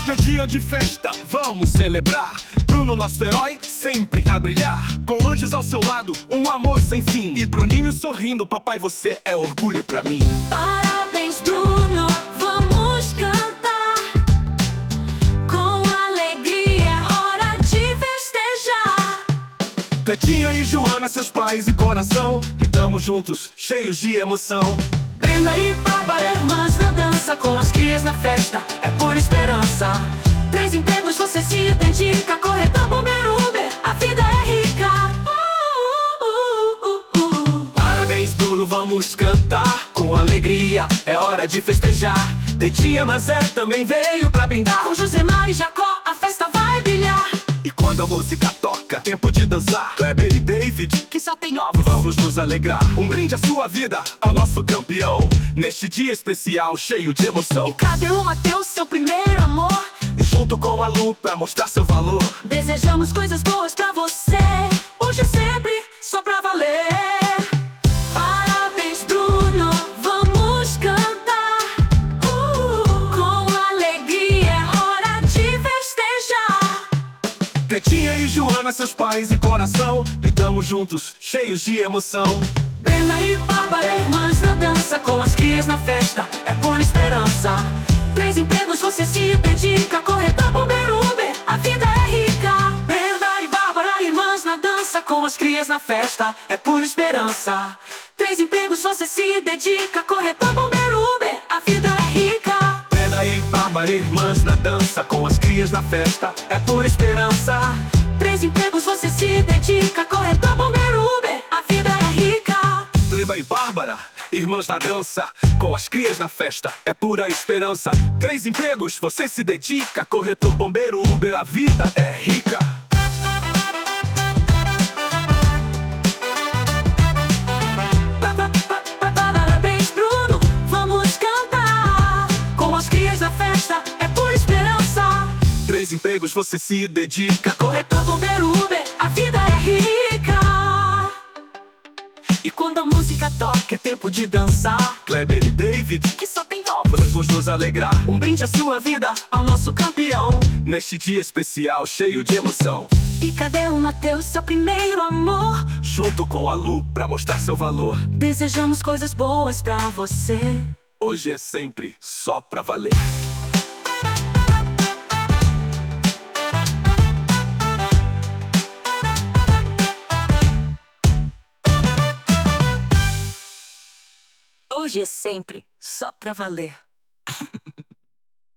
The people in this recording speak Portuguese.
Hoje é dia de festa, vamos celebrar. Bruno, nosso herói, sempre a brilhar. Com anjos ao seu lado, um amor sem fim. E Bruninho sorrindo, papai, você é orgulho pra mim. Parabéns, Bruno, vamos cantar. Com alegria, é hora de festejar. Tetinha e Joana, seus pais e coração, e tamo juntos, cheios de emoção. Brenda e Bárbara, irmãs na dança, com as crias na festa, é por esperança. 3 empregos você se dedica, corretor, bombeiro, Uber, a vida é rica. Parabéns, Bruno, vamos cantar com alegria, é hora de festejar. Tetinha Mazé também veio pra brindar. Com Josemar e Jacó, a festa vai brilhar. E quando a música toca, tempo de dançar. Kleber e David, Que só tem ovos. vamos nos alegrar. Um brinde à sua vida, ao nosso campeão, neste dia especial, cheio de emoção. Cadê o Mateus, seu primeiro amor? E junto com a Lu, pra mostrar seu valor. Desejamos coisas boas pra você, hoje é sempre só pra valer. Parabéns, Bruno, vamos cantar. Com alegria, é hora de festejar. Tetinha e Joana, seus pais e coração, e tamo juntos, cheios de emoção. Brenda e Bárbara, irmãs na dança, com as crias na festa, é por esperança. 3 empregos você se dedica, corretor, bombeiro, Uber, a vida é rica. Brenda e Bárbara, irmãs na dança, com as crias na festa, é por esperança. 3 empregos você se dedica, corretor, bombeiro, Uber, a vida é rica. Brenda e Bárbara, irmãs na dança, com as crias na festa, é por esperança. 3 empregos você se dedica, corretor, bombeiro, Uber, a vida é rica. Brenda e Bárbara, irmãs na dança, com as crias na festa, é pura esperança. 3 empregos você se dedica, corretor, bombeiro, Uber, a vida é rica. Parabéns, Bruno, vamos cantar. Com as crias na festa, é por esperança. 3 empregos você se dedica, Corretor, bombeiro, Uber, a vida é rica. E quando a música toca, é tempo de dançar. Kleber e David, Que só tem novos. vamos nos alegrar. Um brinde à sua vida, ao nosso campeão. Neste dia especial, cheio de emoção. E cadê o Mateus, seu primeiro amor? Junto com a Lu, pra mostrar seu valor. Desejamos coisas boas pra você. Hoje é sempre só pra valer. Hoje é sempre só pra valer.